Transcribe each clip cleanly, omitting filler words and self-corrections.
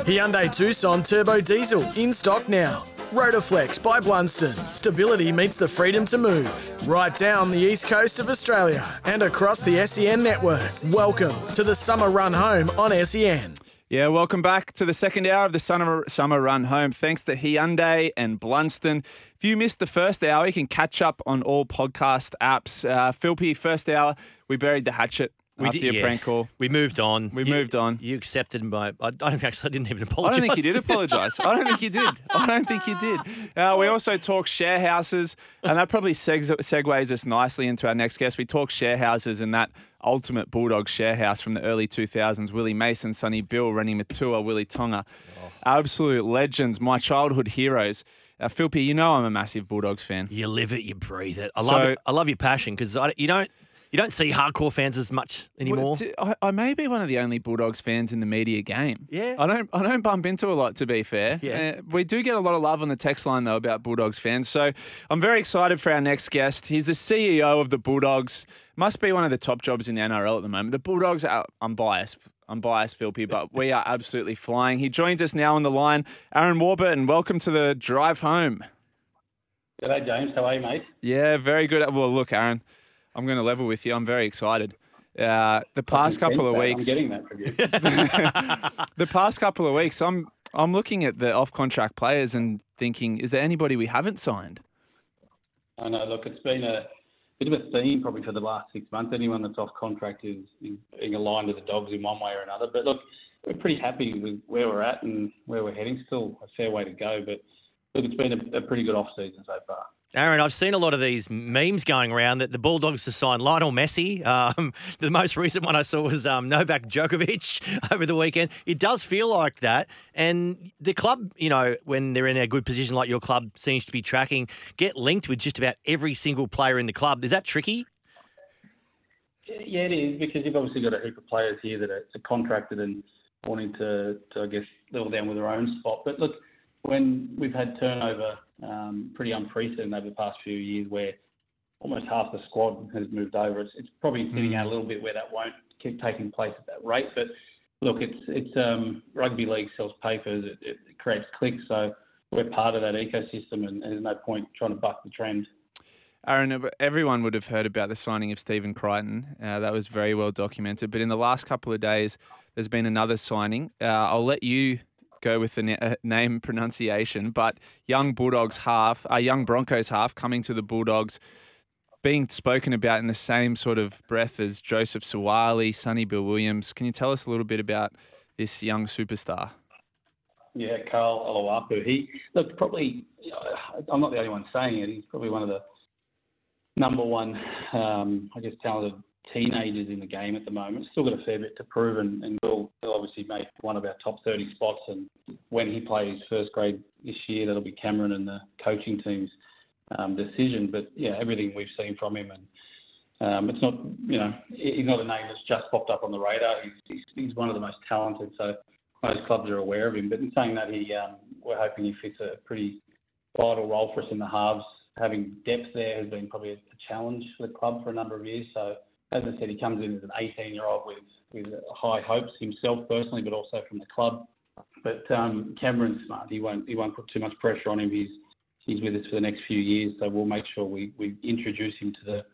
Hyundai Tucson Turbo Diesel in stock now. Rotoflex by Blunston. Stability meets the freedom to move. Right down the east coast of Australia and across the SEN network. Welcome to the Summer Run Home on SEN. Yeah, welcome back to the second hour of the Summer Run Home. Thanks to Hyundai and Blunston. If you missed the first hour, you can catch up on all podcast apps. Philpy, first hour, we buried the hatchet. After your prank call. We moved on. Moved on. You accepted my... I didn't even apologise. I don't think you did apologise. I don't think you did. We also talk share houses, and that probably segues us nicely into our next guest. We talk share houses and that ultimate Bulldog share house from the early 2000s. Willie Mason, Sonny Bill, Rennie Matua, Willie Tonga. Absolute legends, my childhood heroes. Philpy, you know I'm a massive Bulldogs fan. You live it, you breathe it. I love your passion because you don't see hardcore fans as much anymore. I may be one of the only Bulldogs fans in the media game. Yeah. I don't bump into a lot, to be fair. Yeah. We do get a lot of love on the text line, though, about Bulldogs fans. So I'm very excited for our next guest. He's the CEO of the Bulldogs. Must be one of the top jobs in the NRL at the moment. The Bulldogs, I'm biased, Philpy, but we are absolutely flying. He joins us now on the line. Aaron Warburton, welcome to the drive home. G'day, James. How are you, mate? Yeah, very good. Well, look, Aaron, I'm going to level with you. I'm very excited. The past couple of weeks, I'm getting that from you. the past couple of weeks, I'm looking at the off-contract players and thinking, is there anybody we haven't signed? I know. Look, it's been a bit of a theme probably for the last 6 months. Anyone that's off contract is being aligned to the Dogs in one way or another. But look, we're pretty happy with where we're at and where we're heading. Still a fair way to go, but look, it's been a pretty good off-season so far. Aaron, I've seen a lot of these memes going around that the Bulldogs have signed Lionel Messi. The most recent one I saw was Novak Djokovic over the weekend. It does feel like that. And the club, when they're in a good position like your club seems to be tracking, get linked with just about every single player in the club. Is that tricky? Yeah, it is, because you've obviously got a heap of players here that are contracted and wanting to I guess, level down with their own spot. But look, when we've had turnover pretty unprecedented over the past few years, where almost half the squad has moved over, it's probably sitting out a little bit where that won't keep taking place at that rate. But look, it's rugby league sells papers, it creates clicks, so we're part of that ecosystem, and there's no point trying to buck the trend. Aaron, everyone would have heard about the signing of Stephen Crichton. That was very well documented. But in the last couple of days, there's been another signing. I'll let you go with the name pronunciation, but young Broncos half coming to the Bulldogs, being spoken about in the same sort of breath as Joseph Suwali, Sonny Bill Williams. Can you tell us a little bit about this young superstar? Yeah, Carl Oloapu. Probably, I'm not the only one saying it. He's probably one of the number one, talented teenagers in the game at the moment. Still got a fair bit to prove, and will obviously make one of our top 30 spots. And when he plays first grade this year, that'll be Cameron and the coaching team's decision. But yeah, everything we've seen from him, and it's not, he's not a name that's just popped up on the radar. He's one of the most talented, so most clubs are aware of him. But in saying that, we're hoping he fits a pretty vital role for us in the halves. Having depth there has been probably a challenge for the club for a number of years. So, as I said, he comes in as an 18-year-old with high hopes himself personally, but also from the club. But Cameron's smart. He won't put too much pressure on him. He's with us for the next few years, so we'll make sure we introduce him to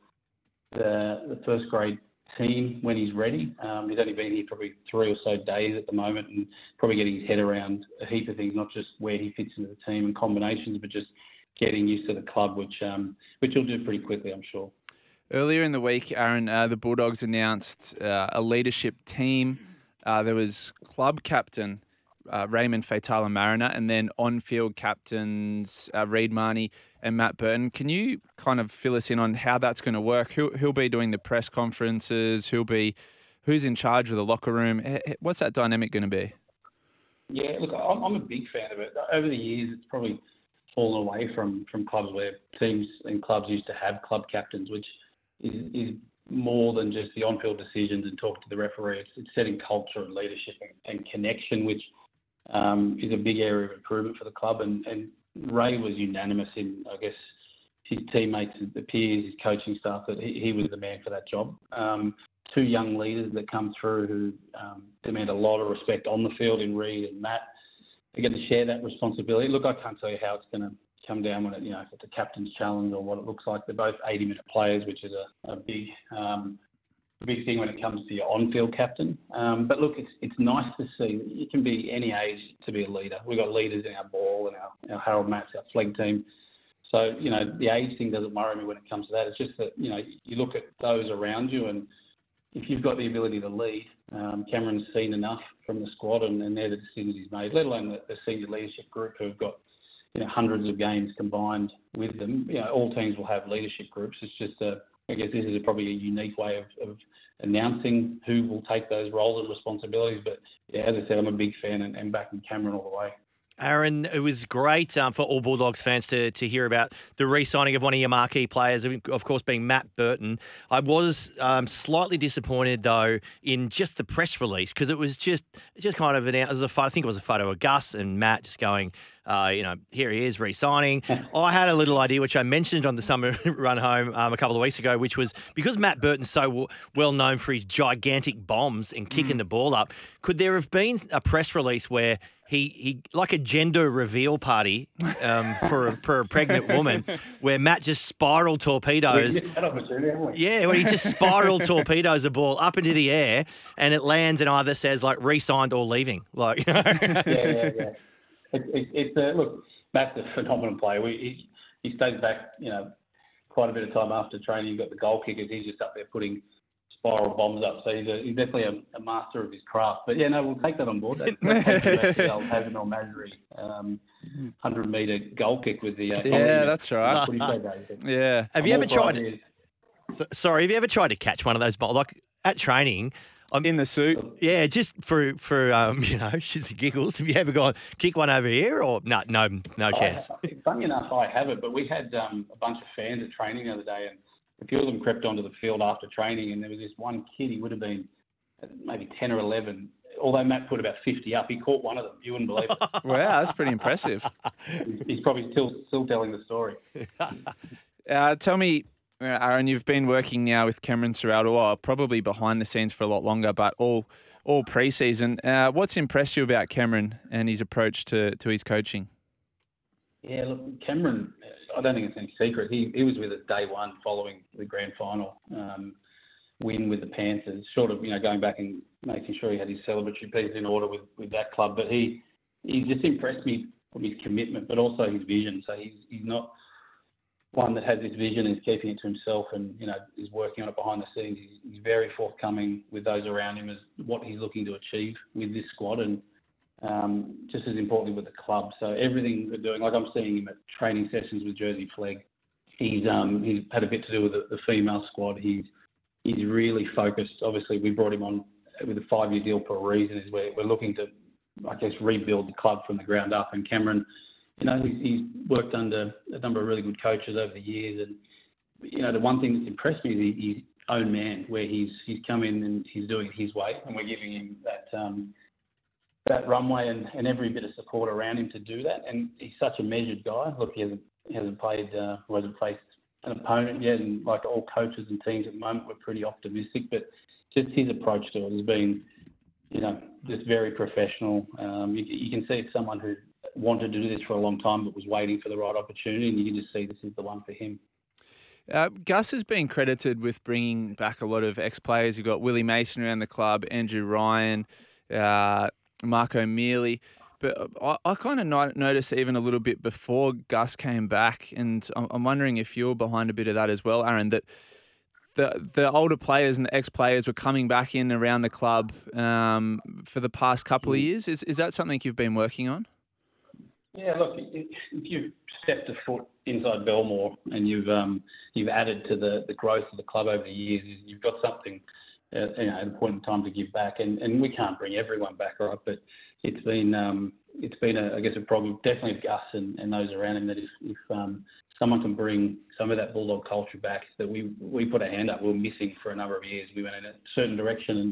the first grade team when he's ready. He's only been here probably 3 or so days at the moment, and probably getting his head around a heap of things, not just where he fits into the team and combinations, but just getting used to the club, which he'll do pretty quickly, I'm sure. Earlier in the week, Aaron, the Bulldogs announced a leadership team. There was club captain Raymond Faitala Mariner, and then on-field captains Reid Marnie and Matt Burton. Can you kind of fill us in on how that's going to work? Who'll be doing the press conferences? Who's in charge of the locker room? What's that dynamic going to be? Yeah, look, I'm a big fan of it. Over the years, it's probably fallen away from clubs where teams and clubs used to have club captains, which is more than just the on-field decisions and talking to the referee. It's setting culture and leadership and connection, which is a big area of improvement for the club. And Ray was unanimous in, I guess, his teammates, the peers, his coaching staff, that he was the man for that job. Two young leaders that come through who demand a lot of respect on the field in Reid and Matt. They get to share that responsibility. Look, I can't tell you how it's going to come down when if it's a captain's challenge or what it looks like. They're both 80-minute players, which is a big thing when it comes to your on-field captain. But look, it's nice to see that you can be any age to be a leader. We've got leaders in our ball and our Harold Matts, our flag team. So, the age thing doesn't worry me when it comes to that. It's just that, you look at those around you, and if you've got the ability to lead, Cameron's seen enough from the squad, and they're the decisions he's made, let alone the senior leadership group who have got hundreds of games combined with them. All teams will have leadership groups. It's just, I guess this is probably a unique way of announcing who will take those roles and responsibilities. But, as I said, I'm a big fan and backing Cameron all the way. Aaron, it was great for all Bulldogs fans to hear about the re-signing of one of your marquee players, of course, being Matt Burton. I was slightly disappointed, though, in just the press release, because it was just kind of announced as a photo. I think it was a photo of Gus and Matt just going, here he is re-signing. I had a little idea, which I mentioned on the summer run home a couple of weeks ago, which was because Matt Burton's so well known for his gigantic bombs and kicking the ball up, could there have been a press release where he like a gender reveal party for a pregnant woman, where Matt just spiral torpedoes. Yeah, where he just spiral torpedoes a ball up into the air, and it lands and either says like re-signed or leaving. Like, Yeah. Look, Matt's a phenomenal player. He stays back, quite a bit of time after training. You've got the goal kickers. He's just up there putting spiral bombs up. So he's definitely a master of his craft. But we'll take that on board. That's Hazard or Masri 100-metre goal kick with the that's right. Yeah. Have you ever tried? Sorry, have you ever tried to catch one of those balls like at training? In the suit? Yeah, just for shits and giggles. Have you ever gone kick one over here or no chance? Funny enough, I haven't. But we had a bunch of fans at training the other day, and a few of them crept onto the field after training, and there was this one kid. He would have been maybe 10 or 11. Although Matt put about 50 up, he caught one of them. You wouldn't believe it. Wow, that's pretty impressive. He's probably still telling the story. Tell me, Aaron, you've been working now with Cameron throughout a while, probably behind the scenes for a lot longer, but all pre-season. What's impressed you about Cameron and his approach to his coaching? Yeah, look, Cameron, I don't think it's any secret. He was with us day one following the grand final win with the Panthers, sort of, going back and making sure he had his celebratory piece in order with that club. But he just impressed me with his commitment, but also his vision. So he's not one that has this vision and is keeping it to himself and, is working on it behind the scenes. He's very forthcoming with those around him as what he's looking to achieve with this squad and just as importantly with the club. So everything we're doing, like I'm seeing him at training sessions with Jersey Flegg. He's had a bit to do with the female squad. He's really focused. Obviously, we brought him on with a 5-year deal for a reason. Is we're looking to, I guess, rebuild the club from the ground up. And Cameron, he's worked under a number of really good coaches over the years. And, the one thing that's impressed me is his own man, where he's come in and he's doing it his way. And we're giving him that runway and every bit of support around him to do that. And he's such a measured guy. Look, he hasn't faced an opponent yet. And like all coaches and teams at the moment, we're pretty optimistic. But just his approach to it has been, just very professional. You can see it's someone who wanted to do this for a long time but was waiting for the right opportunity, and you can just see this is the one for him. Gus has been credited with bringing back a lot of ex-players. You've got Willie Mason around the club, Andrew Ryan, Mark O'Mealy. But I kind of noticed even a little bit before Gus came back, and I'm wondering if you're behind a bit of that as well, Aaron, that the older players and the ex-players were coming back in around the club for the past couple of years. Is that something you've been working on? Yeah, look, if you've stepped a foot inside Belmore and you've added to the growth of the club over the years, you've got something at a point in time to give back. And we can't bring everyone back, right? But it's been a problem, definitely Gus and those around him, that if someone can bring some of that Bulldog culture back, that we put a hand up. We were missing for a number of years. We went in a certain direction,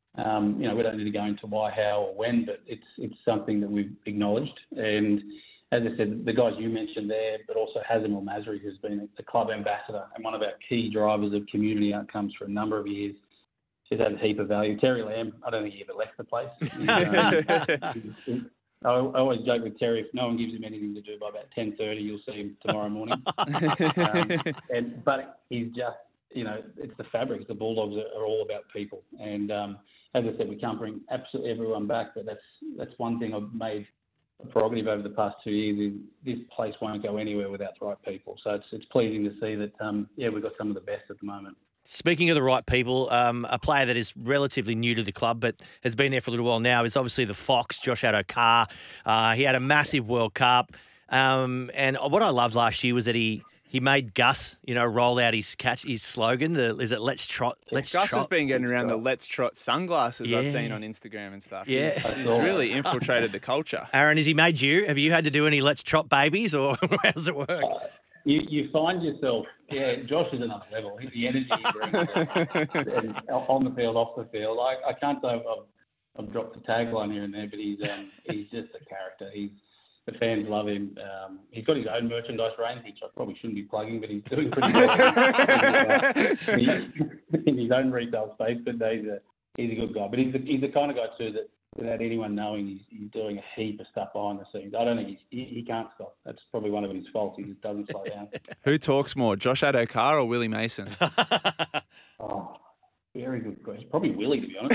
and we don't need to go into why, how, or when, but it's something that we've acknowledged. And as I said, the guys you mentioned there, but also Hazem El Masri, who's been the club ambassador and one of our key drivers of community outcomes for a number of years. She's had a heap of value. Terry Lamb, I don't think he ever left the place. I always joke with Terry, if no one gives him anything to do by about 10:30, you'll see him tomorrow morning. But he's just, it's the fabric. The Bulldogs are all about people. And as I said, we can't bring absolutely everyone back, but that's one thing I've made a prerogative over the past 2 years is this place won't go anywhere without the right people. So it's pleasing to see that, we've got some of the best at the moment. Speaking of the right people, a player that is relatively new to the club but has been there for a little while now is obviously the Fox, Josh Addo-Carr. He had a massive World Cup. And what I loved last year was that he made Gus, roll out his slogan. Is it "Let's trot"? Gus has been getting around the "Let's trot" sunglasses I've seen on Instagram and stuff. Yeah, he's really infiltrated the culture. Aaron, has he made you? Have you had to do any "Let's trot" babies, or how does it work? You find yourself, Josh is another level. The energy he brings and on the field, off the field. I can't say I've dropped a tagline here and there, but he's just a character. The fans love him. He's got his own merchandise range, which I probably shouldn't be plugging, but he's doing pretty well in his own retail space. But he's a good guy. But he's the kind of guy too that without anyone knowing, he's doing a heap of stuff behind the scenes. I don't think he can't stop. That's probably one of his faults. He just doesn't slow down. Who talks more, Josh Addo-Carr or Willie Mason? Oh, very good question. Probably Willie, to be honest.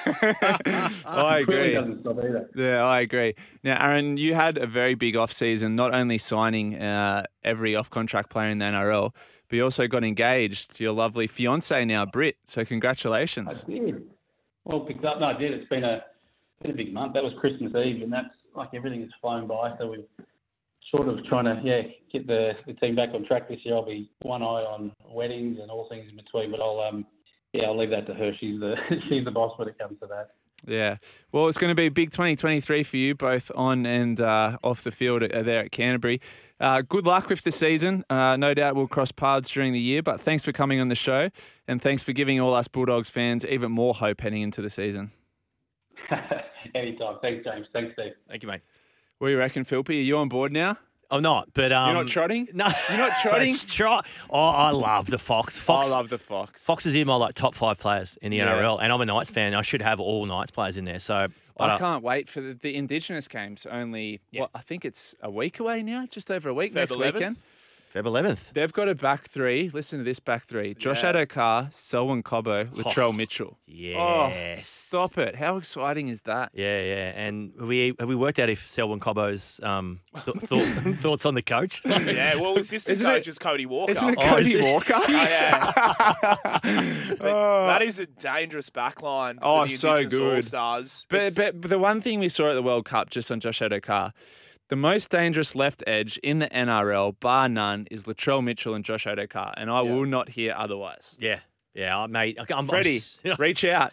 I agree. Willie doesn't stop either. Yeah, I agree. Now, Aaron, you had a very big off-season, not only signing every off-contract player in the NRL, but you also got engaged to your lovely fiancée now, Britt. So congratulations. I did. Well picked up. No, I did. It's been a big month. That was Christmas Eve, and that's like everything has flown by. So we're sort of trying to get the team back on track this year. I'll be one eye on weddings and all things in between, but I'll leave that to her. She's the boss when it comes to that. Yeah. Well, it's going to be a big 2023 for you, both on and off the field there at Canterbury. Good luck with the season. No doubt we'll cross paths during the year, but thanks for coming on the show, and thanks for giving all us Bulldogs fans even more hope heading into the season. Anytime. Thanks, James. Thanks, Steve. Thank you, mate. What do you reckon, Philpy? Are you on board now? I'm not, but You're not trotting? No, You're not trotting? Let's trot. Oh, I love the Fox. I love the Fox. Fox is in my top 5 players in the NRL, and I'm a Knights fan. I should have all Knights players in there. So I can't wait for the Indigenous games. Only, I think it's a week away now, just over a week, next weekend. Feb 11th. They've got a back three. Listen to this back three. Josh Addo-Carr, Selwyn Cobbo, Latrell Mitchell. Yes. Oh, stop it. How exciting is that? Yeah. And have we worked out if Selwyn Cobbo's thoughts on the coach? Yeah, well, assistant coach is Cody Walker. Isn't it Cody Walker? Oh, yeah. That is a dangerous backline for the so Indigenous good. All-Stars. But the one thing we saw at the World Cup, just on Josh Addo-Carr, the most dangerous left edge in the NRL, bar none, is Latrell Mitchell and Josh Addo-Carr, and I will not hear otherwise. Yeah, mate. Freddie, reach out.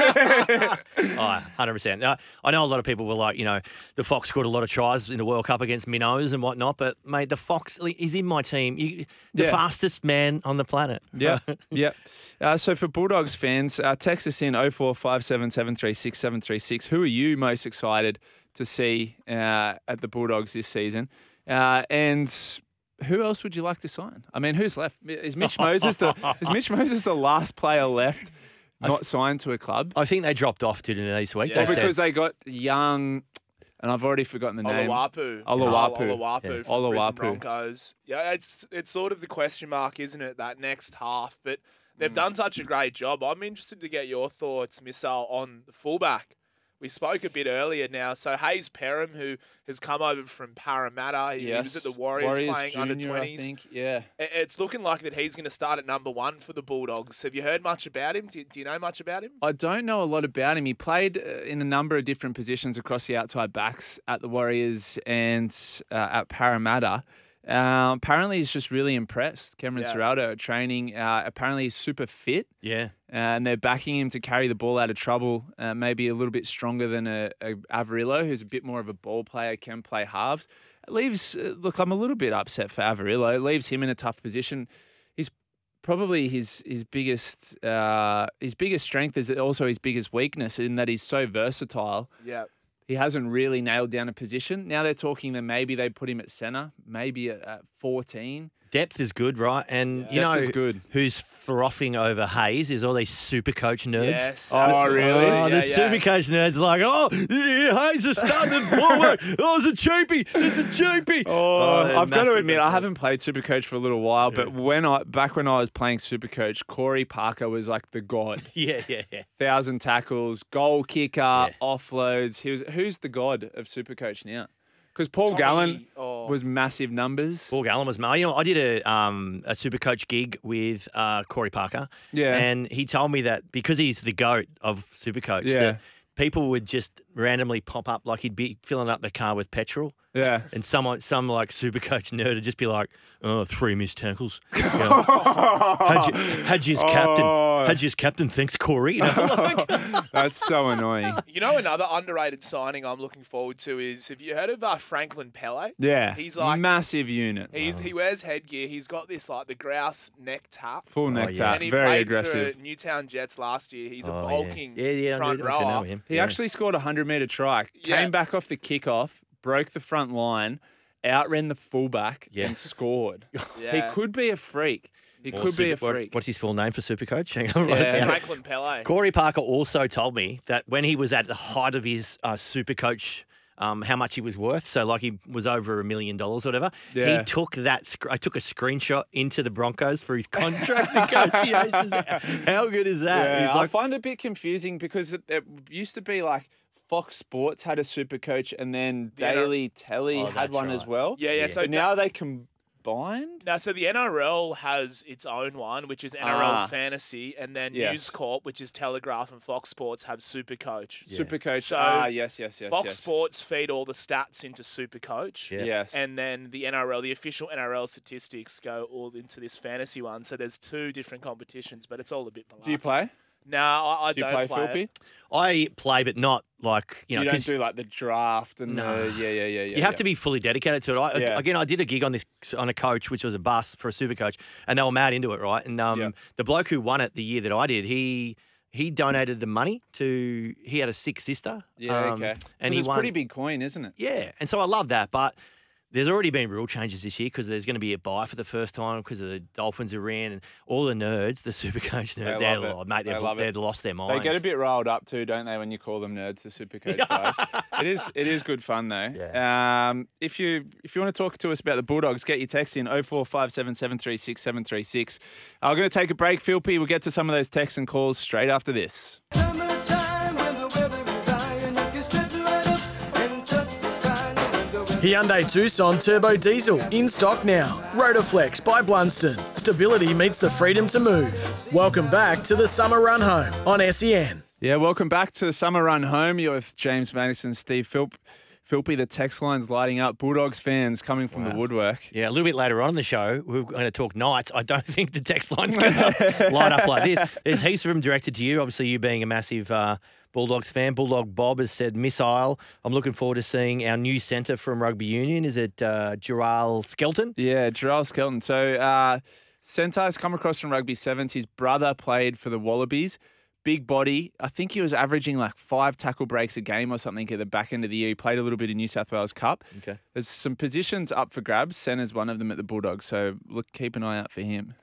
100%. Now, I know a lot of people were like, the Fox scored a lot of tries in the World Cup against Minnows and whatnot, but, mate, the Fox is in my team. The fastest man on the planet. Yeah. So for Bulldogs fans, text us in 0457 736 736. Who are you most excited to see at the Bulldogs this season? And who else would you like to sign? I mean, who's left? Is Mitch Moses the last player left not signed to a club? I think they dropped off to this week. Yeah. Because they got young, and I've already forgotten the name. Oluwapu from Brisbane Broncos. Yeah, it's sort of the question mark, isn't it, that next half? But they've done such a great job. I'm interested to get your thoughts, Missile, on the fullback. We spoke a bit earlier now. So Hayes Perham, who has come over from Parramatta, he was at the Warriors playing Junior, under-20s. I think. Yeah. It's looking like that he's going to start at number 1 for the Bulldogs. Have you heard much about him? Do you know much about him? I don't know a lot about him. He played in a number of different positions across the outside backs at the Warriors and at Parramatta. Apparently, he's just really impressed. Cameron Ciraldo at training. Apparently, he's super fit. Yeah. And they're backing him to carry the ball out of trouble, maybe a little bit stronger than a Averillo, who's a bit more of a ball player, can play halves. It leaves, I'm a little bit upset for Averillo. It leaves him in a tough position. He's probably his biggest strength is also his biggest weakness in that he's so versatile. Yeah. he hasn't really nailed down a position. Now they're talking that maybe they put him at centre, maybe at 14. Depth is good, right? And you know Depth is good. who's frothing over Hayes is all these super coach nerds. Yes. Oh, absolutely. really? Oh, the super coach nerds are like, oh, yeah, Hayes is starting at fullback. Oh, it's a cheapie. It's a cheapie. Oh, I've got to massive admit, I business. haven't played Supercoach for a little while, but back when I was playing Supercoach, Corey Parker was like the god. Yeah. 1,000 tackles, goal kicker, offloads. Who's the god of Supercoach now? Because Paul Tommy, Gallen oh. was massive numbers. Paul Gallen was mine. You know, I did a super coach gig with Corey Parker. Yeah. And he told me that because he's the GOAT of super coach, Yeah. that people would just randomly pop up, like he'd be filling up the car with petrol. Yeah. And some like super coach nerd would just be like, oh, 3 missed tackles. Yeah. How'd you captain thinks Corey? You know, like, That's so annoying. You know, another underrated signing I'm looking forward to is, have you heard of Franklin Pele? Yeah. He's like massive unit. He wears headgear. He's got this like the grouse neck tap. Full neck yeah. tap. And he Very played aggressive. for Newtown Jets last year. He's a Oh, bulking yeah, front I know rower. him. He actually scored a 100-metre try, Yeah. came back off the kickoff, broke the front line, outran the fullback, Yeah. and scored. Yeah. He could be a freak. He could be a freak. What's his full name for super coach? Hang on, Yeah. write it down. Franklin Pele. Corey Parker also told me that when he was at the height of his super coach, how much he was worth. So like he was over $1 million or whatever. Yeah. He took that. I took a screenshot into the Broncos for his contract negotiations. How good is that? Yeah, He's I like, find it a bit confusing because it used to be like Fox Sports had a super coach and then Daily Telly Oh, had that's one right. as well. Yeah. So But now they combined? Now, so the NRL has its own one, which is NRL Ah. Fantasy, and then Yes. News Corp, which is Telegraph and Fox Sports, have Supercoach. Supercoach. So, yes. Fox Sports feed all the stats into Supercoach. Yeah. Yes. And then the NRL, the official NRL statistics go all into this fantasy one. So there's 2 different competitions, but it's all a bit malarkey. Do you play? No, I Do you don't play play Philpy? it. I play, but not like You don't 'cause do like the draft and No. the yeah. you have to be fully dedicated to it. Yeah. Again, I did a gig on a coach, which was a bus for a super coach, and they were mad into it, right? And Yeah. the bloke who won it the year that I did, he donated the money to. He had a sick sister. Yeah, okay. And he it's won. pretty big coin, isn't it? Yeah, and so I love that, but. There's already been rule changes this year because there's going to be a bye for the first time because of the Dolphins are in, and all the nerds, the super coach nerds, They love it. mate, They love it. they've lost their They minds. get a bit riled up too, don't they, when you call them nerds, the Supercoach guys? It is good fun though. Yeah. If you want to talk to us about the Bulldogs, get your text in 0457 736 736. I'm going to take a break, Philpy. We'll get to some of those texts and calls straight after this. Hyundai Tucson Turbo Diesel in stock now. Rotoflex by Blunston. Stability meets the freedom to move. Welcome back to the Summer Run Home on SEN. Yeah, welcome back to the Summer Run Home. You're with James Madison, Steve Philpy. The text line's lighting up. Bulldogs fans coming from the woodwork. Yeah, a little bit later on in the show, we're going to talk Knights. I don't think the text line's going to light up like this. There's heaps of them directed to you. Obviously, you being a massive Bulldogs fan. Bulldog Bob has said, missile. I'm looking forward to seeing our new centre from Rugby Union. Is it Gerald Skelton? Yeah, Gerald Skelton. So, Centre's come across from Rugby Sevens. His brother played for the Wallabies. Big body. I think he was averaging like 5 tackle breaks a game or something at the back end of the year. He played a little bit in New South Wales Cup. Okay. There's some positions up for grabs. Centre's one of them at the Bulldogs. So, look, keep an eye out for him.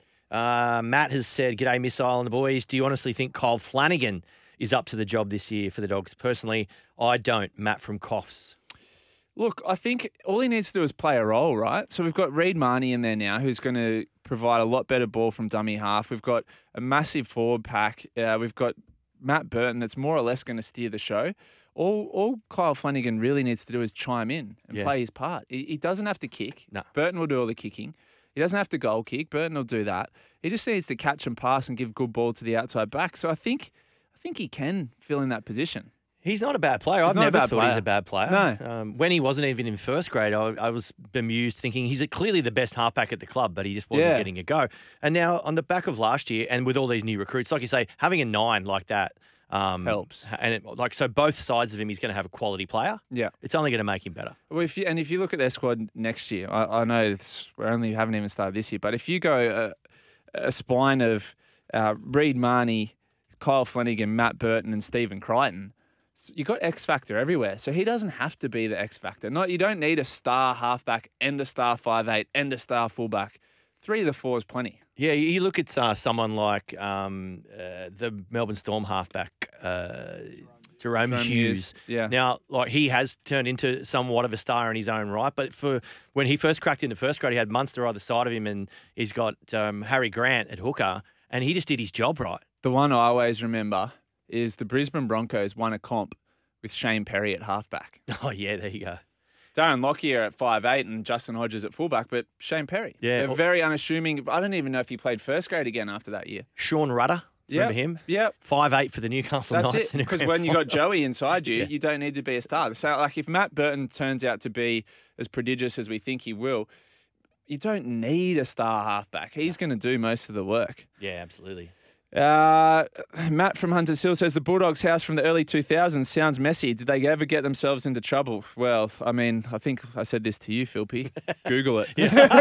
Matt has said, g'day, missile and the boys. Do you honestly think Kyle Flanagan is up to the job this year for the Dogs? Personally, I don't. Matt from Coffs. Look, I think all he needs to do is play a role, right? So we've got Reid Marnie in there now who's going to provide a lot better ball from dummy half. We've got a massive forward pack. We've got Matt Burton that's more or less going to steer the show. All Kyle Flanagan really needs to do is chime in and play his part. He doesn't have to kick. No. Burton will do all the kicking. He doesn't have to goal kick. Burton will do that. He just needs to catch and pass and give good ball to the outside back. So I think he can fill in that position. He's not a bad player. I've not a never bad thought he's player. a bad player. No. When he wasn't even in first grade, I was bemused thinking he's clearly the best halfback at the club, but he just wasn't getting a go. And now on the back of last year and with all these new recruits, like you say, having a 9 like that helps. And so both sides of him, he's going to have a quality player. Yeah. It's only going to make him better. Well, if you look at their squad next year, I know we haven't even started this year, but if you go a spine of Reid Marnie, Kyle Flanagan, Matt Burton, and Stephen Crichton, You got X factor everywhere, so he doesn't have to be the X factor. You don't need a star halfback and a star 5'8" and a star fullback. 3 of the 4 is plenty. Yeah, you look at someone like the Melbourne Storm halfback, Jerome Hughes. Yeah. Now, like, he has turned into somewhat of a star in his own right, but for when he first cracked into first grade, he had Munster either side of him, and he's got Harry Grant at hooker, and he just did his job right. The one I always remember is the Brisbane Broncos won a comp with Shane Perry at halfback. Oh, yeah, there you go. Darren Lockyer at 5'8" and Justin Hodges at fullback, but Shane Perry. Yeah. They're very unassuming. I don't even know if he played first grade again after that year. Sean Rudder, remember him? Yeah. 5'8" for the Newcastle That's Knights. it. Because when you got Joey inside you, Yeah. you don't need to be a star. So, like, if Matt Burton turns out to be as prodigious as we think he will, you don't need a star halfback. He's going to do most of the work. Yeah, absolutely. Matt from Hunters Hill says the Bulldogs' house from the early 2000s sounds messy. Did they ever get themselves into trouble? Well, I mean, I think I said this to you, Philpy. Google it.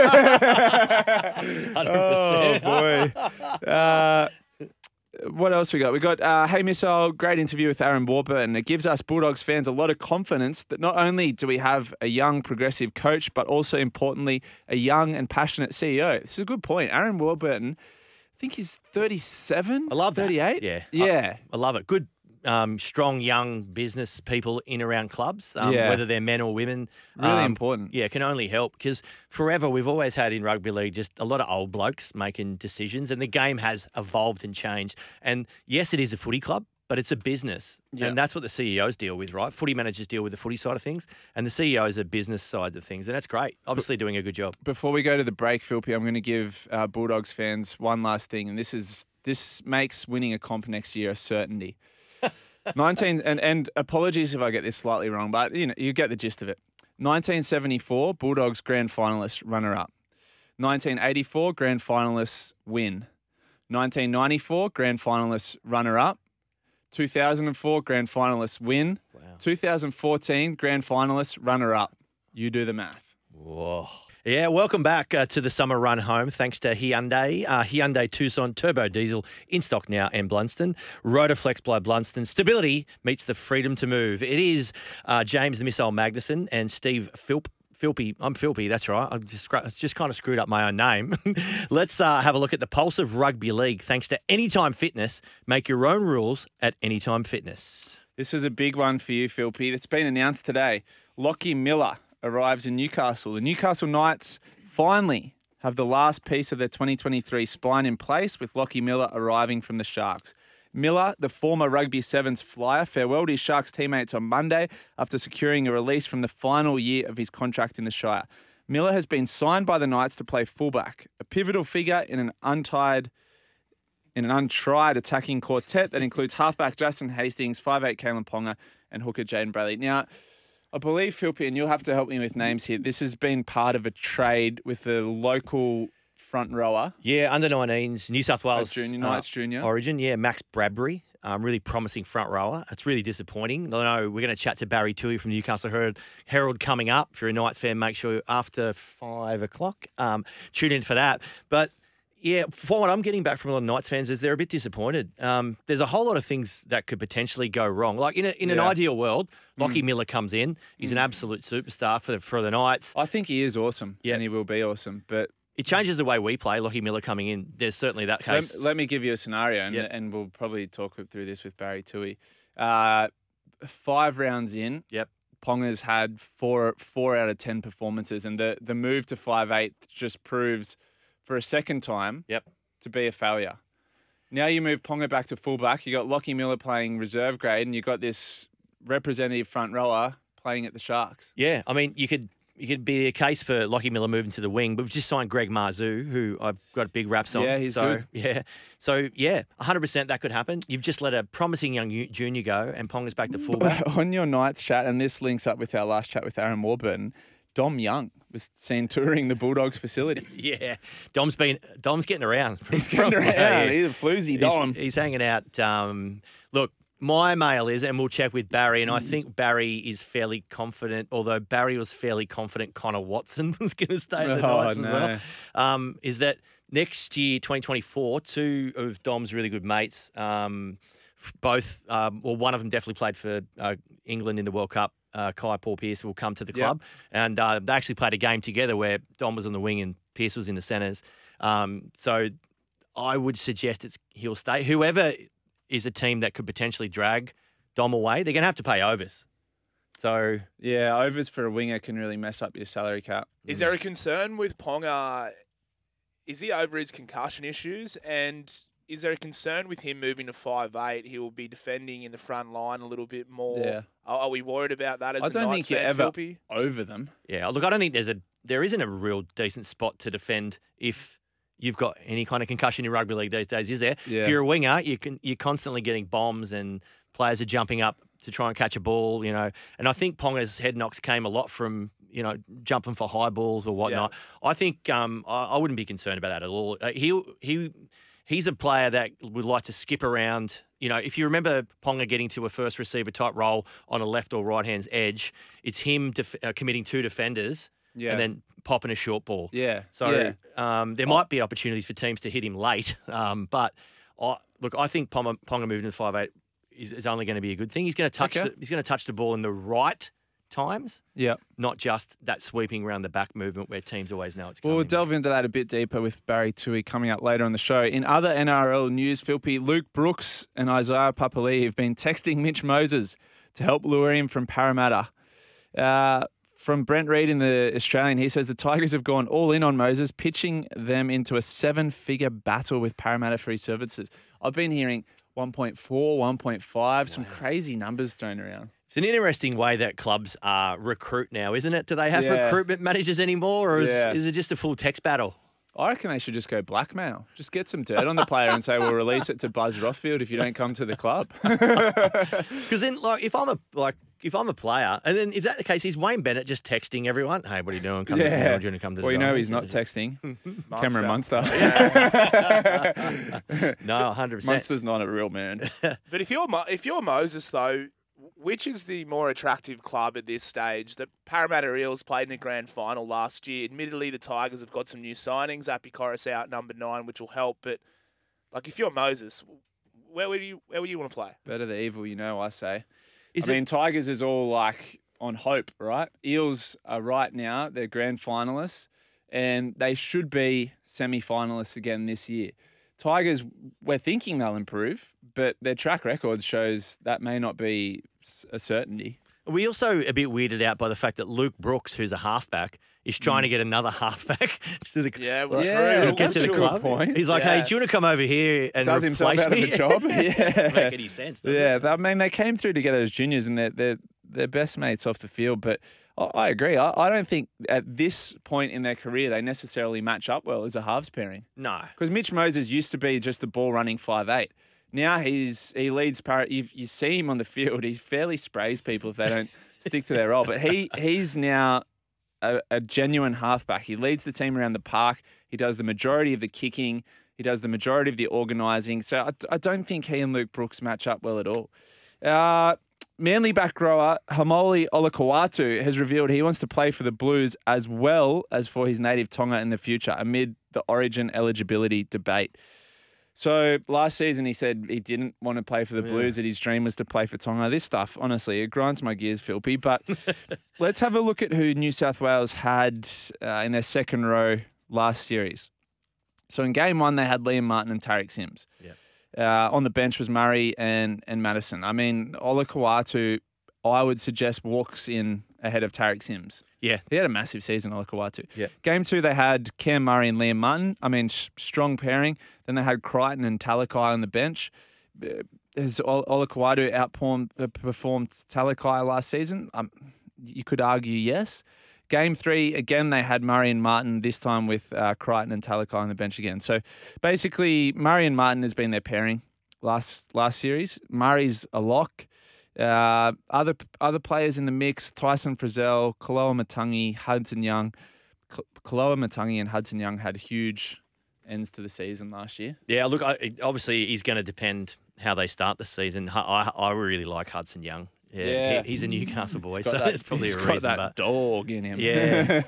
100%. Oh, boy. What else we got? We got, hey, Missile, great interview with Aaron Warburton. It gives us Bulldogs fans a lot of confidence that not only do we have a young, progressive coach, but also, importantly, a young and passionate CEO. This is a good point. Aaron Warburton, I think he's 37. I love that. 38. Yeah. Yeah. I love it. Good, strong young business people in around clubs, Yeah. whether they're men or women. Really important. Yeah, can only help because forever we've always had in rugby league just a lot of old blokes making decisions, and the game has evolved and changed. And yes, it is a footy club, but it's a business. Yeah. And that's what the CEOs deal with, right? Footy managers deal with the footy side of things, and the CEOs are business sides of things. And that's great. Obviously doing a good job. Before we go to the break, Philpy, I'm going to give Bulldogs fans one last thing, and this makes winning a comp next year a certainty. 19 and apologies if I get this slightly wrong, but you get the gist of it. 1974 Bulldogs grand finalists runner-up. 1984 grand finalists win. 1994 grand finalists runner-up. 2004 grand finalists win. Wow. 2014 grand finalists runner-up. You do the math. Whoa. Yeah, welcome back to the summer run home. Thanks to Hyundai. Hyundai Tucson Turbo Diesel in stock now in Blunston. Rotoflex by Blunston. Stability meets the freedom to move. It is James the Missile Magnuson and Steve Philpy. I'm Philpy, that's right. I just kind of screwed up my own name. Let's have a look at the pulse of rugby league. Thanks to Anytime Fitness. Make your own rules at Anytime Fitness. This is a big one for you, Philpy. It's been announced today. Lockie Miller arrives in Newcastle. The Newcastle Knights finally have the last piece of their 2023 spine in place, with Lockie Miller arriving from the Sharks. Miller, the former Rugby Sevens flyer, farewelled his Sharks teammates on Monday after securing a release from the final year of his contract in the Shire. Miller has been signed by the Knights to play fullback, a pivotal figure in an untried attacking quartet that includes halfback Justin Hastings, 5'8" Kalen Ponga, and hooker Jaden Bradley. Now, I believe, Philpy, and you'll have to help me with names here, this has been part of a trade with the local front rower. Yeah, under 19s, New South Wales Knights Junior. Origin. Yeah, Max Bradbury, really promising front rower. It's really disappointing. I know we're going to chat to Barry Toohey from the Newcastle Herald coming up. If you're a Knights fan, make sure after 5 o'clock, tune in for that. But yeah, for what I'm getting back from a lot of Knights fans is they're a bit disappointed. There's a whole lot of things that could potentially go wrong. Like in an ideal world, Lockie Miller comes in. He's an absolute superstar for the Knights. I think he is awesome, and he will be awesome. But it changes the way we play. Lockie Miller coming in, there's certainly that case. Let me give you a scenario, and we'll probably talk through this with Barry Toohey. 5 rounds in, Ponga's had 4 out of 10 performances, and the move to 5'8" just proves, for a second time, to be a failure. Now you move Ponga back to fullback. You got Lockie Miller playing reserve grade, and you got this representative front rower playing at the Sharks. Yeah, I mean, you could be a case for Lockie Miller moving to the wing, but we've just signed Greg Marzou, who I've got big raps on. Yeah, he's good. Yeah, so yeah, 100% that could happen. You've just let a promising young junior go, and Ponga's back to fullback. On your Knights chat, and this links up with our last chat with Aaron Warburton, Dom Young was seen touring the Bulldogs facility. Yeah, Dom's getting around. He's getting around. He's a floozy Dom. He's hanging out. Look, my mail is, and we'll check with Barry, and I think Barry is fairly confident, although Barry was fairly confident Connor Watson was going to stay at the Knights as well, is that next year, 2024, 2 of Dom's really good mates, both, one of them definitely played for England in the World Cup. Kai Paul Pierce will come to the club. And they actually played a game together where Dom was on the wing and Pierce was in the centres. So I would suggest he'll stay. Whoever is a team that could potentially drag Dom away, they're going to have to pay overs. So yeah, overs for a winger can really mess up your salary cap. Is there a concern with Ponga? Is he over his concussion issues? And is there a concern with him moving to 5'8"? He will be defending in the front line a little bit more. Yeah. Are we worried about that as I a don't Knights think you're fan, ever Philpy? over them. Yeah, look, I don't think there isn't a real decent spot to defend if you've got any kind of concussion in rugby league these days, is there? Yeah. If you're a winger, you're constantly getting bombs and players are jumping up to try and catch a ball, you know. And I think Ponga's head knocks came a lot from, you know, jumping for high balls or whatnot. Yeah. I think I wouldn't be concerned about that at all. He's a player that would like to skip around. You know, if you remember Ponga getting to a first receiver type role on a left or right hand edge, it's him committing two defenders and then popping a short ball. Yeah. So there might be opportunities for teams to hit him late. But I think Ponga moving to 5'8" is only going to be a good thing. He's going to touch he's going to touch the ball in the right times. Yeah. Not just that sweeping around the back movement where teams always know it's coming. We'll delve into that a bit deeper with Barry Tui coming up later on the show. In other NRL news, Philpy, Luke Brooks and Isaiah Papali'i have been texting Mitch Moses to help lure him from Parramatta. From Brent Reid in the Australian, he says the Tigers have gone all in on Moses, pitching them into a 7-figure battle with Parramatta for his services. I've been hearing 1.4, 1.5, some crazy numbers thrown around. It's an interesting way that clubs recruit now, isn't it? Do they have recruitment managers anymore, or is it just a full text battle? I reckon they should just go blackmail. Just get some dirt on the player and say, we'll release it to Buzz Rothfield if you don't come to the club. Because then, if I'm a player, and then if that's the case, is Wayne Bennett just texting everyone, hey, what are you doing? Come to the field, do you want to come to the Well, you know zone? he's not texting. Cameron Munster. No, 100%. Munster's not a real man. But if you're Moses, though, which is the more attractive club at this stage? The Parramatta Eels played in a grand final last year. Admittedly, the Tigers have got some new signings. Api Coruscant, number 9, which will help. But like, if you're Moses, where would you want to play? Better the evil, I say. Tigers is all like on hope, right? Eels are right now, they're grand finalists, and they should be semi-finalists again this year. Tigers, we're thinking they'll improve, but their track record shows that may not be a certainty. We also a bit weirded out by the fact that Luke Brooks, who's a halfback, is trying to get another halfback to the true. Get to the club. Point. He's like, hey, do you want to come over here and does himself replace out me? of a job? Doesn't make any sense, does it? I mean, they came through together as juniors, and they're best mates off the field. But I agree. I don't think at this point in their career they necessarily match up well as a halves pairing. No, because Mitch Moses used to be just the ball running 5'8". Now he leads. You see him on the field. He fairly sprays people if they don't stick to their role. But he's now a genuine halfback. He leads the team around the park. He does the majority of the kicking. He does the majority of the organising. So I don't think he and Luke Brooks match up well at all. Manly back rower Haumole Olakau'atu has revealed he wants to play for the Blues as well as for his native Tonga in the future amid the Origin eligibility debate. So last season he said he didn't want to play for the Blues, that his dream was to play for Tonga. This stuff, honestly, it grinds my gears, Philpy. But let's have a look at who New South Wales had in their second row last series. So in game 1, they had Liam Martin and Tariq Sims. Yeah. On the bench was Murray and Madison. I mean, Olakau'atu, I would suggest, walks in ahead of Tariq Sims. Yeah. He had a massive season, Olakau'atu. Yeah. Game 2, they had Cam Murray and Liam Martin. I mean, strong pairing. Then they had Crichton and Talakai on the bench. Has Olakau'atu outperformed Talakai last season? You could argue yes. Game 3, again, they had Murray and Martin, this time with Crichton and Talakai on the bench again. So basically, Murray and Martin has been their pairing last series. Murray's a lock. Other players in the mix, Tyson Frizzell, Koloa Matangi, Hudson Young. Koloa Matangi and Hudson Young had huge ends to the season last year. Yeah, look, obviously he's going to depend how they start the season. I really like Hudson Young. Yeah. He's a Newcastle boy, so that's probably a reason. He's got that dog in him. Yeah,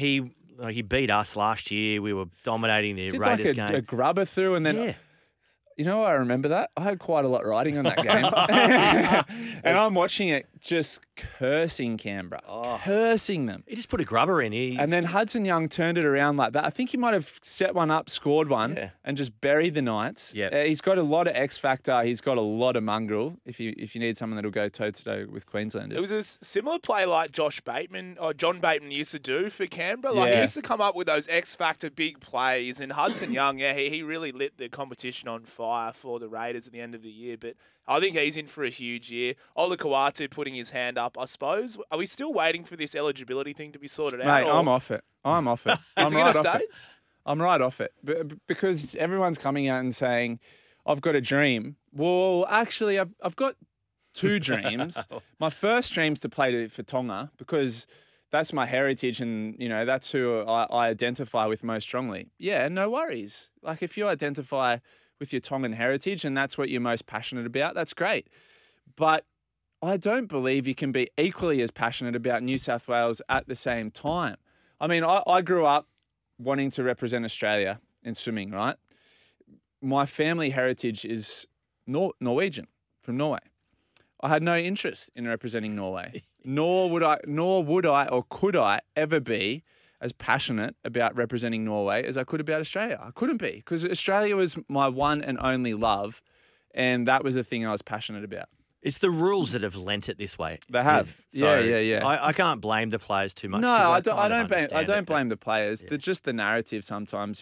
he beat us last year. We were dominating the Raiders game. A grubber through, and then You know, I remember that. I had quite a lot riding on that game. And I'm watching it just cursing Canberra. Cursing them. He just put a grubber in. And then Hudson Young turned it around like that. I think he might have set one up, scored one, and just buried the Knights. Yep. He's got a lot of X factor. He's got a lot of mongrel. If you need someone that'll go toe to toe with Queenslanders. It was a similar play like John Bateman used to do for Canberra. Like he used to come up with those X factor big plays, and Hudson Young, he really lit the competition on fire for the Raiders at the end of the year. But I think he's in for a huge year. Ola Kawatu putting his hand up, I suppose. Are we still waiting for this eligibility thing to be sorted out? Mate, I'm off it. Is he going to stay? I'm right off it. Because everyone's coming out and saying, I've got a dream. Well, actually, I've got two dreams. My first dream's to play for Tonga because that's my heritage and, that's who I identify with most strongly. Yeah, no worries. Like, if you identify with your Tongan heritage and that's what you're most passionate about, that's great. But I don't believe you can be equally as passionate about New South Wales at the same time. I mean, I grew up wanting to represent Australia in swimming, right? My family heritage is Norwegian, from Norway. I had no interest in representing Norway, nor would I or could I ever be as passionate about representing Norway as I could about Australia. I couldn't be because Australia was my one and only love, and that was the thing I was passionate about. It's the rules that have lent it this way. They have. Yeah. I can't blame the players too much. No, I don't blame the players. Yeah. Just the narrative sometimes,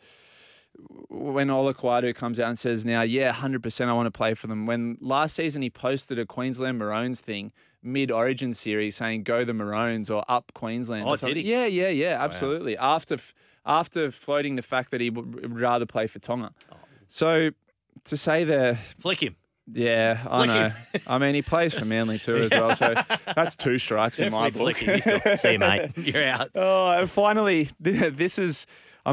when Ola Kawatu comes out and says now, 100% I want to play for them. When last season he posted a Queensland Maroons thing mid-Origin series saying go the Maroons or up Queensland. Oh, did he? Yeah, absolutely. Wow. After floating the fact that he would rather play for Tonga. Oh. So to say there... Flick him. Yeah, I know. I mean, he plays for Manly too as well, so that's 2 strikes in my book. See you, mate. You're out. Oh, and finally, this is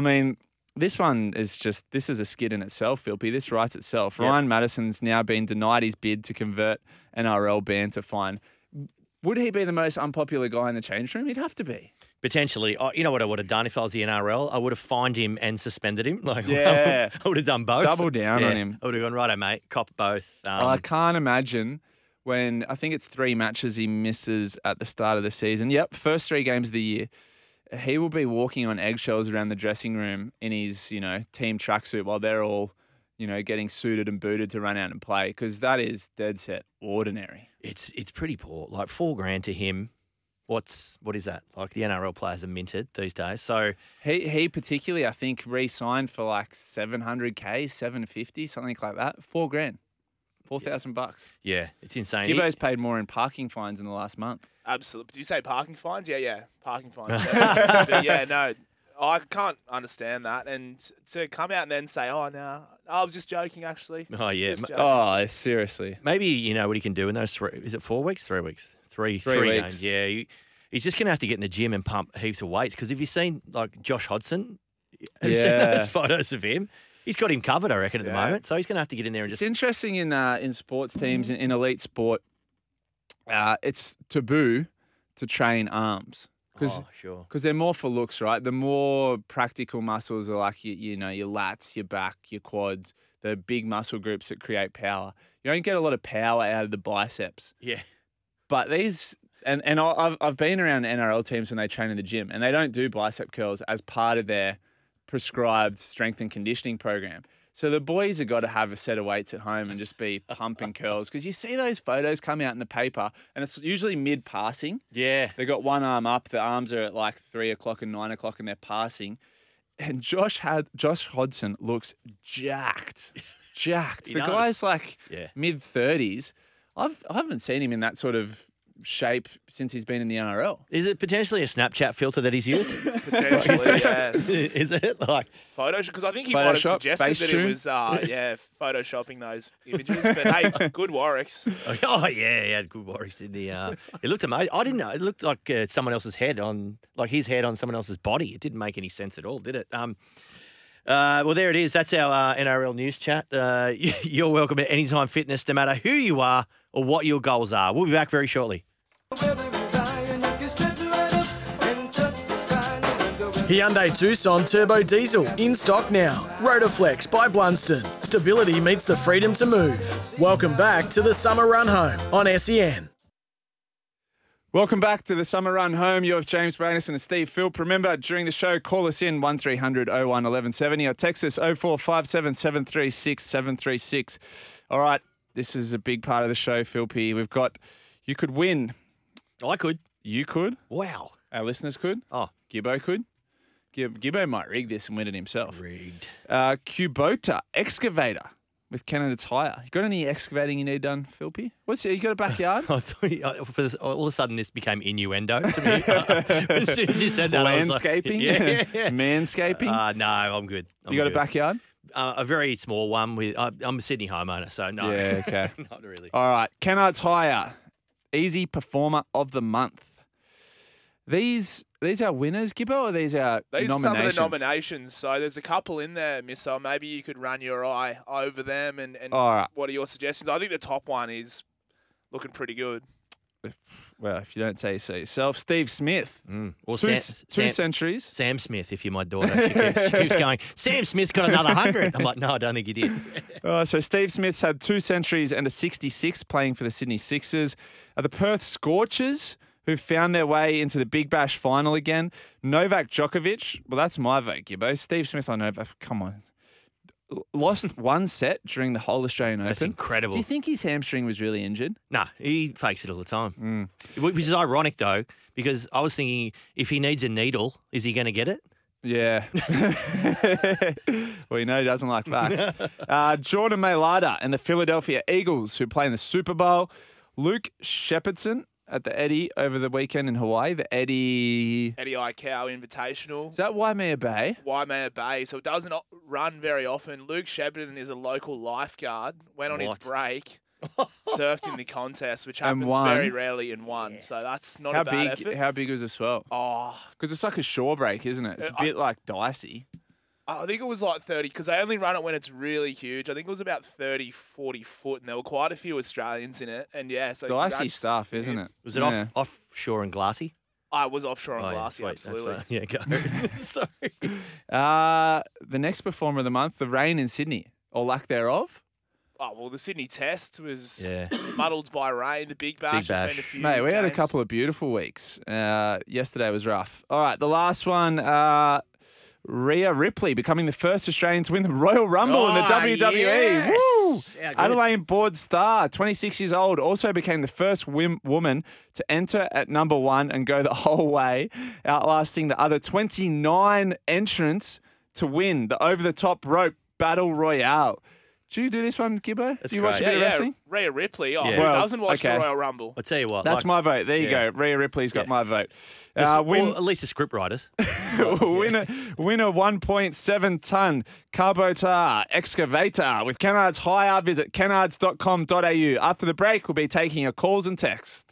a skid in itself, Philpy. This writes itself. Yep. Ryan Madison's now been denied his bid to convert NRL ban to fine. Would he be the most unpopular guy in the change room? He'd have to be. Potentially. You know what I would have done if I was the NRL? I would have fined him and suspended him. Yeah. I would have done both. Double down on him. I would have gone, righto, mate, cop both. I can't imagine when, I think it's 3 matches he misses at the start of the season. Yep, first 3 games of the year. He will be walking on eggshells around the dressing room in his, team tracksuit while they're all, getting suited and booted to run out and play because that is dead set ordinary. It's pretty poor. Like $4,000 to him. What is that? Like the NRL players are minted these days. So he particularly, I think, re-signed for like $700K, $750, something like that. $4,000, $4,000. Yeah, it's insane. Gibbo's paid more in parking fines in the last month. Absolutely. Did you say parking fines? Yeah, parking fines. But yeah, no, I can't understand that. And to come out and then say, "Oh no, I was just joking," actually. Oh yeah. Oh, seriously. Maybe what he can do in those 3. Is it 4 weeks? 3 weeks. Three weeks. Games. Yeah, he's just going to have to get in the gym and pump heaps of weights. Because if you've seen like Josh Hodgson, have you seen those photos of him? He's got him covered, I reckon, at the moment. So he's going to have to get in there and just. It's interesting in sports teams in elite sport. It's taboo to train arms because they're more for looks, right? The more practical muscles are like your lats, your back, your quads, the big muscle groups that create power. You don't get a lot of power out of the biceps. Yeah. But these, and I've been around NRL teams when they train in the gym, and they don't do bicep curls as part of their prescribed strength and conditioning program. So the boys have got to have a set of weights at home and just be pumping curls because you see those photos come out in the paper, and it's usually mid-passing. Yeah. They got one arm up, the arms are at like 3 o'clock and 9 o'clock, and they're passing. And Josh Hodgson looks jacked. The guy's like mid-30s. I haven't seen him in that sort of shape since he's been in the NRL. Is it potentially a Snapchat filter that he's used? Potentially, yeah. Is it like Photoshop? Because I think he might have suggested that it was, photoshopping those images. But hey, good Warwicks. Oh yeah, he had good Warwicks in the. It looked amazing. I didn't know. It looked like someone else's head on, like his head on someone else's body. It didn't make any sense at all, did it? Well, there it is. That's our NRL news chat. You're welcome at Anytime Fitness, no matter who you are or what your goals are. We'll be back very shortly. Hyundai Tucson Turbo Diesel in stock now. Rotoflex by Blunston. Stability meets the freedom to move. Welcome back to the Summer Run Home on SEN. Welcome back to the Summer Run Home. You're with James Magnuson and Steve Philp. Remember, during the show, call us in 1300 01 1170 or text us 0457 736 736. All right, this is a big part of the show, Philpy. We've got, you could win. I could. You could. Wow. Our listeners could. Oh. Gibbo could. Gibbo might rig this and win it himself. Rigged. Kubota excavator with Canada Tire. You got any excavating you need done, Philpy? You got a backyard? I thought all of a sudden this became innuendo to me. As soon as you said that, landscaping? I was like, yeah. Manscaping? No, I'm good. You got a backyard? A very small one. I'm a Sydney homeowner, so no. Yeah, okay. Not really. All right. Canada Tire, Easy Performer of the Month. These are winners, Gibbo, or these are These nominations? are some of the nominations. So there's a couple in there, Missile. Maybe you could run your eye over them and All right. What are your suggestions? I think the top one is looking pretty good. Well, if you don't say so yourself. Steve Smith. Or Two centuries. Sam Smith, if you're my daughter. She keeps going, Sam Smith's got another 100. I'm like, no, I don't think he did. So Steve Smith's had 2 centuries and a 66 playing for the Sydney Sixers. The Perth Scorchers, who found their way into the Big Bash final again. Novak Djokovic. Well, that's my vote, Gibbo. Steve Smith on Novak. Come on. Lost one set during the whole Australian Open. That's incredible. Do you think his hamstring was really injured? Nah, he fakes it all the time. Which is ironic, though, because I was thinking if he needs a needle, is he going to get it? Yeah. Well, he doesn't like facts. Jordan Mailata and the Philadelphia Eagles, who play in the Super Bowl. Luke Shepardson at the Eddie over the weekend in Hawaii. The Eddie Aikau Invitational. Is that Waimea Bay? Waimea Bay. So it doesn't run very often. Luke Shepardson is a local lifeguard. Went on his break. Surfed in the contest, which happens very rarely and won. Yes. So that's not a bad effort. How big was the swell? Oh. Because it's like a shore break, isn't it? It's a bit like dicey. I think it was like 30, because they only run it when it's really huge. I think it was about 30, 40 foot, and there were quite a few Australians in it. And yeah, so dicey stuff, isn't it? Was it offshore and glassy? I was offshore and glassy, yeah, absolutely. Right. Yeah, go. Sorry. The next performer of the month, the rain in Sydney, or lack thereof. Oh, well, the Sydney Test was muddled by rain. The Big Bash has been a few Mate, we had a games. couple of beautiful weeks. Yesterday was rough. All right, the last one, Rhea Ripley becoming the first Australian to win the Royal Rumble in the WWE. Yes. Woo! Adelaide Board star, 26 years old, also became the first woman to enter at number 1 and go the whole way, outlasting the other 29 entrants to win the over-the-top rope battle royale. Do you do this one, Gibbo? Do you watch a bit of wrestling? Rhea Ripley. Oh, Yeah. who Well, doesn't watch okay. the Royal Rumble? I'll tell you what. That's my vote. There you go. Rhea Ripley's got my vote. Or at least the script writers. Winner 1.7 ton Kubota excavator with Kennards Hire. Visit kennards.com.au. After the break, we'll be taking your calls and texts.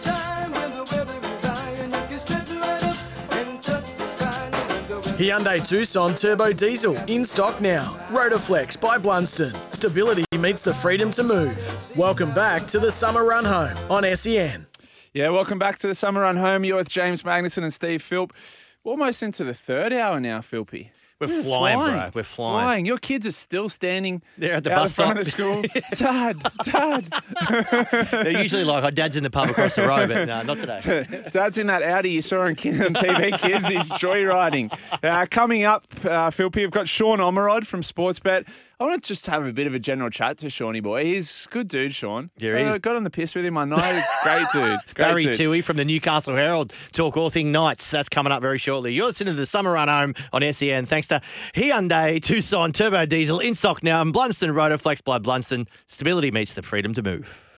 Hyundai Tucson Turbo Diesel in stock now. Rotoflex by Blunston. Stability meets the freedom to move. Welcome back to the Summer Run Home on SEN. Yeah, welcome back to the Summer Run Home. You're with James Magnuson and Steve Philp. We're almost into the third hour now, Philpy. We're flying, bro. We're flying. Your kids are still standing there at the out bus in front stop. of the school. Dad. They're usually like, Dad's in the pub across the road, but no, not today. Dad's in that Audi you saw on TV, kids. He's joyriding. Coming up, Philpy, we've got Sean Omerod from Sportsbet. I want to just have a bit of a general chat to Shawnee boy. He's a good dude, Sean. Yeah, he is. Got on the piss with him. I know. Great dude. Barry Toohey from the Newcastle Herald. Talk all thing Knights. That's coming up very shortly. You're listening to the Summer Run Home on SEN. Thanks to Hyundai Tucson Turbo Diesel in stock now and Blunston Rotoflex by Blunston. Stability meets the freedom to move.